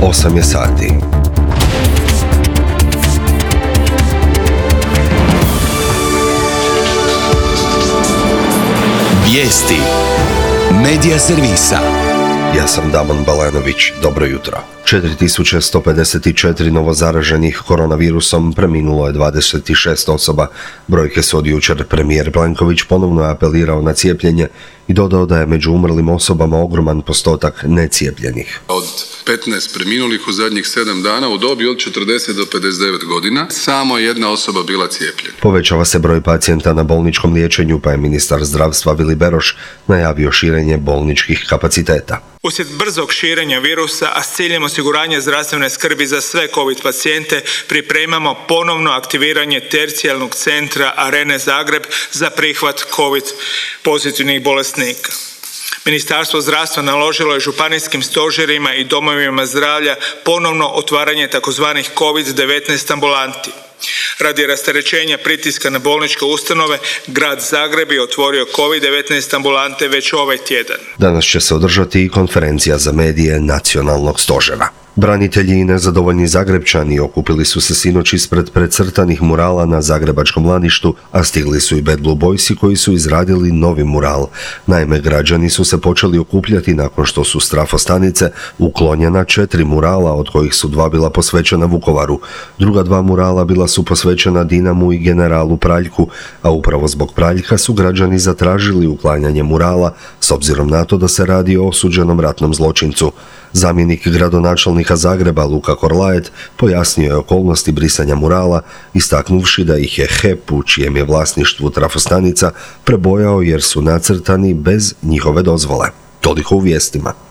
8 je sati. Vijesti Medija servisa. Ja sam Damon Balanović, dobro jutro. 4154 novozaraženih koronavirusom, preminulo je 26 osoba. Brojke su od jučer. Premijer Plenković ponovno je apelirao na cijepljenje i dodao da je među umrlim osobama ogroman postotak necijepljenih. Od 15 preminulih u zadnjih 7 dana u dobi od 40 do 59 godina, samo jedna osoba bila cijepljena. Povećava se broj pacijenta na bolničkom liječenju, pa je ministar zdravstva Vili Beroš najavio širenje bolničkih kapaciteta. Uslijed brzog širenja virusa, a s ciljem osiguranja zdravstvene skrbi za sve COVID pacijente, pripremamo ponovno aktiviranje tercijalnog centra Arene Zagreb za prihvat COVID pozitivnih bolesnika. Ministarstvo zdravstva naložilo je županijskim stožerima i domovima zdravlja ponovno otvaranje tzv. COVID-19 ambulanti. Radi rasterećenja pritiska na bolničke ustanove, grad Zagreb je otvorio COVID-19 ambulante već ovaj tjedan. Danas će se održati i konferencija za medije Nacionalnog stožera. Branitelji i nezadovoljni Zagrepčani okupili su se sinoć ispred precrtanih murala na Zagrebačkom Laništu, a stigli su i Bad Blue Boysi koji su izradili novi mural. Naime, građani su se počeli okupljati nakon što su s trafostanice uklonjena 4 murala, od kojih su 2 bila posvećena Vukovaru. Druga 2 murala bila su posvećena Dinamu i generalu Praljku, a upravo zbog Praljka su građani zatražili uklanjanje murala s obzirom na to da se radi o osuđenom ratnom zločincu. Zamjenik gradonačelnika Zagreba Luka Korlaet pojasnio je okolnosti brisanja murala, istaknuvši da ih je HEP, u čijem je vlasništvu trafostanica, prebojao jer su nacrtani bez njihove dozvole. Toliko u vijestima.